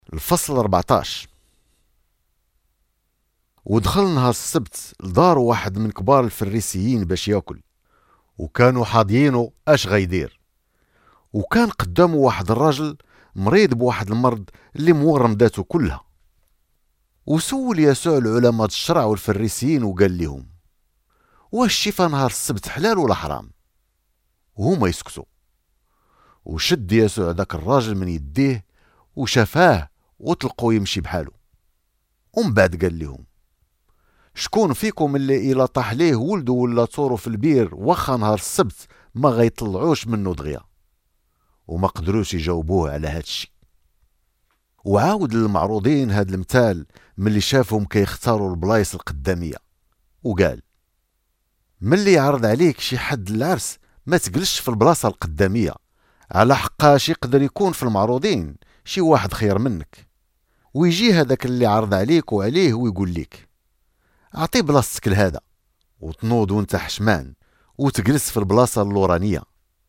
الفصل 14. ودخل نهار السبت لدار واحد من كبار الفريسيين باش ياكل، وكانوا حاضيينه اش غيدير. وكان قدامه واحد الراجل مريض بواحد المرض اللي مورم ذاته كلها. وسول يسوع العلماء الشرع والفريسيين وقال لهم: واش الشفا نهار السبت حلال ولا حرام؟ وهما يسكتوا. وشد يسوع ذاك الراجل من يديه وشفاه وطلقوا يمشي بحاله. ومن بعد قال لهم: شكون فيكم اللي إلا طاح ليه ولده ولا طورو في البير واخا نهار السبت ما غيطلعوش منه دغيا؟ وما قدروش يجاوبوه على هادشي. وعاود للمعروضين هاد المثال ملي شافهم كيختاروا البلايص القدامية، وقال: ملي يعرض عليك شي حد العرس ما تجلسش في البلاصة القدامية، على حقاش يقدر يكون في المعروضين شي واحد خير منك، ويجي هذاك اللي عرض عليك وعليه ويقول لك: اعطي بلاصتك لهذا، وتنوض وانت حشمان وتجلس في البلاصة اللورانية.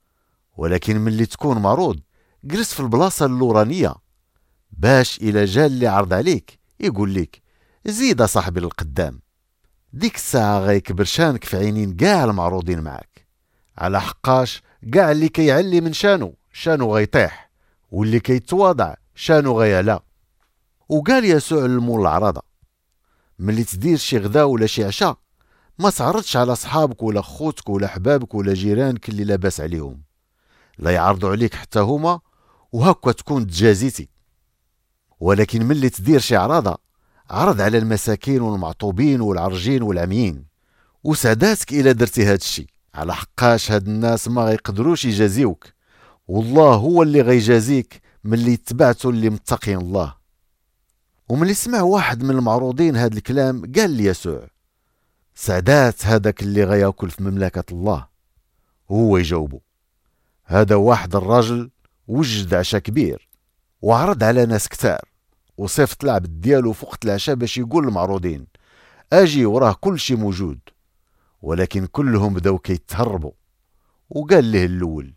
ولكن ملي تكون معروض جلس في البلاصة اللورانية، باش إلا جا اللي عرض عليك يقول لك: زيد صاحبي للقدام. ديك الساعة غيكبر شانك في عينين كاع المعروضين معاك، على حقاش كاع اللي كيعلي من شانو غيطيح، واللي كيتواضع شانو غيعلى. وقال يسوع للمول العراضة: ملي تدير شي غدا ولا شي عشاء ما تعرضش على صحابك ولا خوتك ولا حبابك ولا جيرانك اللي لاباس عليهم، لا يعرضوا عليك حتى هما وهكا تكون تجازيتي. ولكن ملي تدير شي عراضة عرض على المساكين والمعطوبين والعرجين والعميين، وسعداتك إلا درتي هاد الشي، على حقاش هاد الناس ما غيقدروش يجازيوك، والله هو اللي غيجازيك ملي تبعتو اللي متقين الله. وملي سمع واحد من المعروضين هاد الكلام قال لي يسوع: سعدات هذاك اللي غياكل في مملكة الله. هو يجاوبه: هذا واحد الراجل وجد عشاء كبير وعرض على ناس كتار، وصيفط العبد ديالو فوق العشاء باش يقول للمعروضين: اجي وراه كل شي موجود. ولكن كلهم بداو كيتهربوا. وقال له الاول: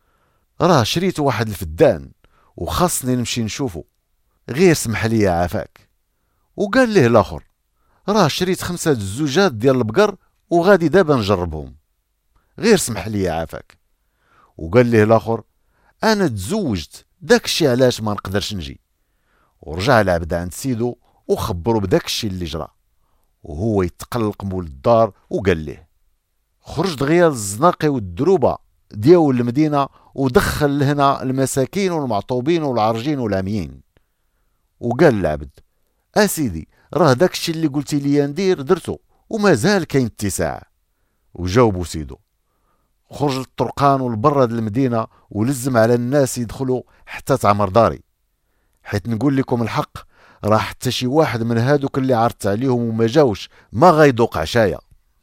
راه شريت واحد الفدان وخاصني نمشي نشوفه، غير سمح لي عافاك. وقال له الاخر: راه شريت 5 زوجات ديال البقر وغادي دابا نجربهم، غير سمح لي عافاك. وقال له الاخر: انا تزوجت، داكشي علاش ما نقدرش نجي. ورجع العبد عند سيدو وخبرو بداكشي اللي جرى. وهو يتقلق مول الدار وقال له: خرج دغيا الزناقي والدروبه ديال المدينه ودخل لهنا المساكين والمعطوبين والعرجين والعميين. وقال العبد: اسيدي راه داكشي اللي قلتي لي ندير درتو ومازال كاين اتساع. وجاوبوا سيدو: خرج للطرقان والبرد المدينه ولزم على الناس يدخلوا حتى تعمر داري، حيت نقول لكم الحق راه حتى شي واحد من هادوك اللي عرضت عليهم وما جاوش ما غيدوق عشايا.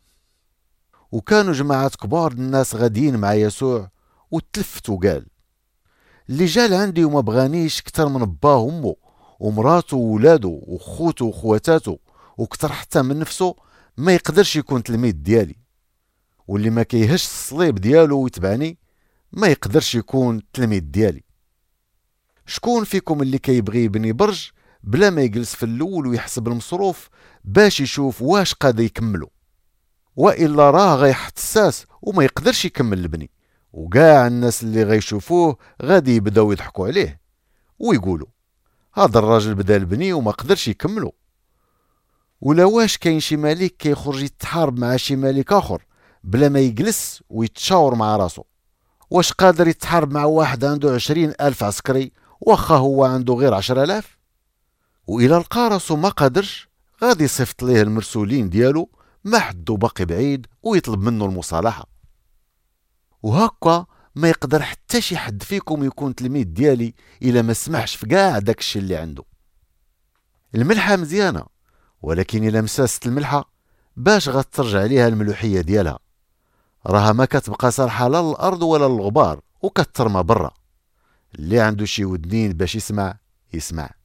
وكانوا جماعات كبار الناس غاديين مع يسوع، وتلفت وقال: اللي جا لعندي وما بغانيش كتر من باه وامه ومراته وولادو وخوته وخواتاتو وكتر حتى من نفسه ما يقدرش يكون تلميذ ديالي. واللي ما كيهش الصليب ديالو ويتبعني ما يقدرش يكون تلميذ ديالي. شكون فيكم اللي كيبغي يبني برج بلا ما يجلس في الاول ويحسب المصروف باش يشوف واش قادر يكملو؟ والا راه غيحط الساس وما يقدرش يكمل البني، وكاع الناس اللي غيشوفوه غادي يبداو يضحكوا عليه ويقولوا: هذا الراجل بدا البني وما قدرش يكملو. ولا واش كاين شي ملك كيخرج يتحارب مع شي ملك اخر بلا ما يجلس ويتشاور مع راسو؟ واش قادر يتحارب مع واحد عنده 20,000 عسكري واخا هو عنده غير 10,000؟ وإلا لقى راسو ما قادرش غادي يصيفط ليه المرسولين ديالو ما حدو باقي بعيد ويطلب منه المصالحة. وهكا ما يقدر حتى شي حد فيكم يكون تلميذ ديالي إلا ما سمحش في كاع داكشي اللي عنده. الملحة مزيانة، ولكن إلا مساست الملحة باش غترجع ليها الملوحية ديالها؟ راها ما كتبقى صالحة لا للأرض ولا للغبار وكترمى برا. اللي عنده شي ودنين باش يسمع